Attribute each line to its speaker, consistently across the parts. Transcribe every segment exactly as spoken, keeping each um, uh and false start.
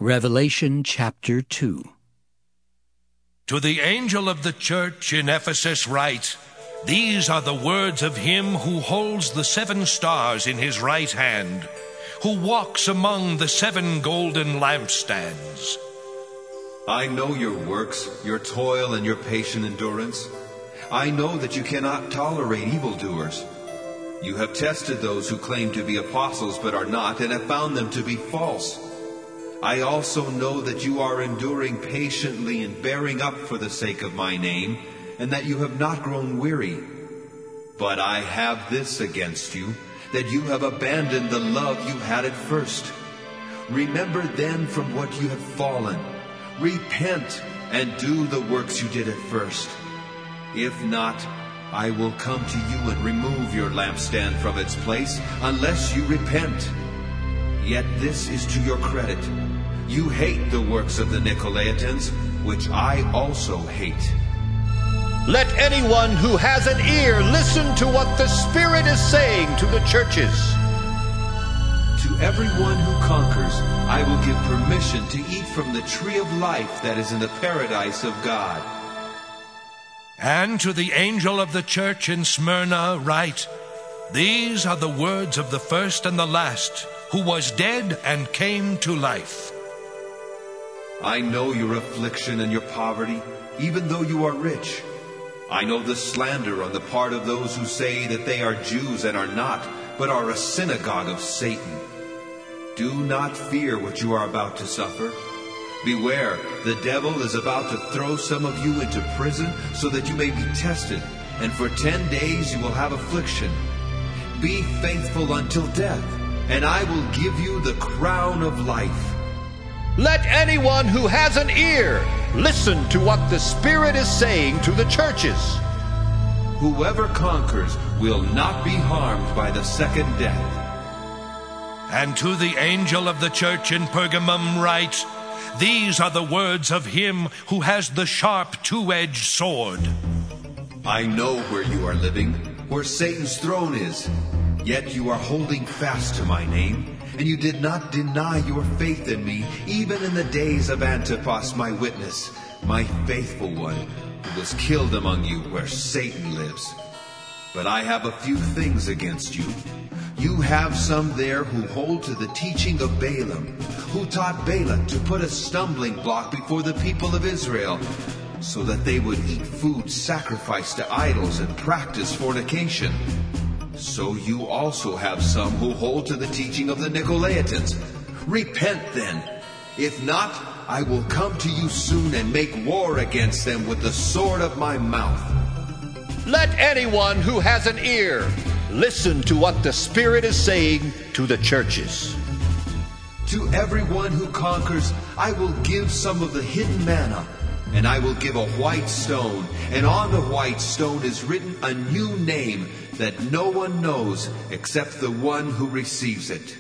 Speaker 1: Revelation chapter two.
Speaker 2: To the angel of the church in Ephesus write, These are the words of him who holds the seven stars in his right hand, who walks among the seven golden lampstands.
Speaker 3: I know your works, your toil, and your patient endurance. I know that you cannot tolerate evildoers. You have tested those who claim to be apostles but are not, and have found them to be false. I also know that you are enduring patiently and bearing up for the sake of my name, and that you have not grown weary. But I have this against you, that you have abandoned the love you had at first. Remember then from what you have fallen. Repent and do the works you did at first. If not, I will come to you and remove your lampstand from its place, unless you repent. Yet this is to your credit. You hate the works of the Nicolaitans, which I also hate.
Speaker 4: Let anyone who has an ear listen to what the Spirit is saying to the churches.
Speaker 3: To everyone who conquers, I will give permission to eat from the tree of life that is in the paradise of God.
Speaker 2: And to the angel of the church in Smyrna write, These are the words of the first and the last, who was dead and came to life.
Speaker 3: I know your affliction and your poverty, even though you are rich. I know the slander on the part of those who say that they are Jews and are not, but are a synagogue of Satan. Do not fear what you are about to suffer. Beware, the devil is about to throw some of you into prison so that you may be tested, and for ten days you will have affliction. Be faithful until death, and I will give you the crown of life.
Speaker 4: Let anyone who has an ear listen to what the Spirit is saying to the churches.
Speaker 3: Whoever conquers will not be harmed by the second death.
Speaker 2: And to the angel of the church in Pergamum write, These are the words of him who has the sharp two-edged sword.
Speaker 3: I know where you are living, where Satan's throne is. Yet you are holding fast to my name, and you did not deny your faith in me, even in the days of Antipas, my witness, my faithful one, who was killed among you where Satan lives. But I have a few things against you. You have some there who hold to the teaching of Balaam, who taught Balak to put a stumbling block before the people of Israel, so that they would eat food sacrificed to idols and practice fornication. So you also have some who hold to the teaching of the Nicolaitans. Repent then. If not, I will come to you soon and make war against them with the sword of my mouth.
Speaker 4: Let anyone who has an ear listen to what the Spirit is saying to the churches.
Speaker 3: To everyone who conquers, I will give some of the hidden manna, and I will give a white stone, and on the white stone is written a new name that no one knows except the one who receives it.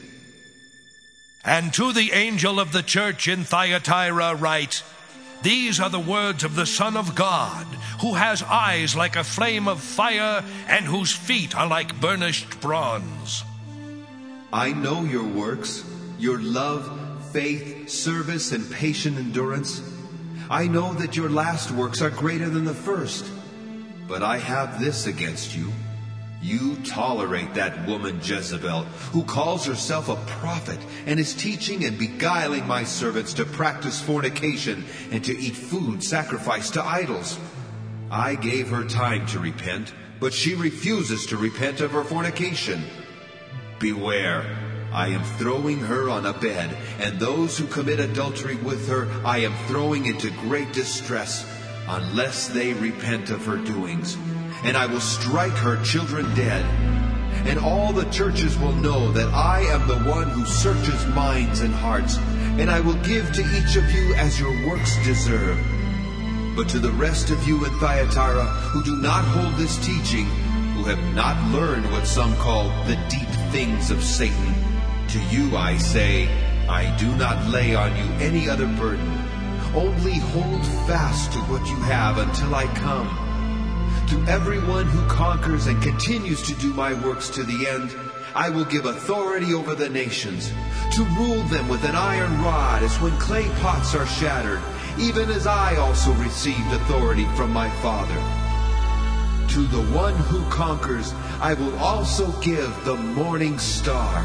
Speaker 2: And to the angel of the church in Thyatira write, These are the words of the Son of God, who has eyes like a flame of fire, and whose feet are like burnished bronze.
Speaker 3: I know your works, your love, faith, service, and patient endurance. I know that your last works are greater than the first. But I have this against you. You tolerate that woman Jezebel, who calls herself a prophet and is teaching and beguiling my servants to practice fornication and to eat food sacrificed to idols. I gave her time to repent, but she refuses to repent of her fornication. Beware, I am throwing her on a bed, and those who commit adultery with her I am throwing into great distress, unless they repent of her doings. And I will strike her children dead. And all the churches will know that I am the one who searches minds and hearts, and I will give to each of you as your works deserve. But to the rest of you in Thyatira who do not hold this teaching, who have not learned what some call the deep things of Satan, to you I say, I do not lay on you any other burden. Only hold fast to what you have until I come. To everyone who conquers and continues to do my works to the end, I will give authority over the nations, to rule them with an iron rod as when clay pots are shattered, even as I also received authority from my Father. To the one who conquers, I will also give the morning star.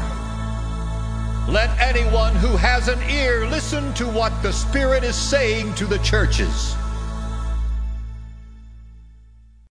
Speaker 4: Let anyone who has an ear listen to what the Spirit is saying to the churches.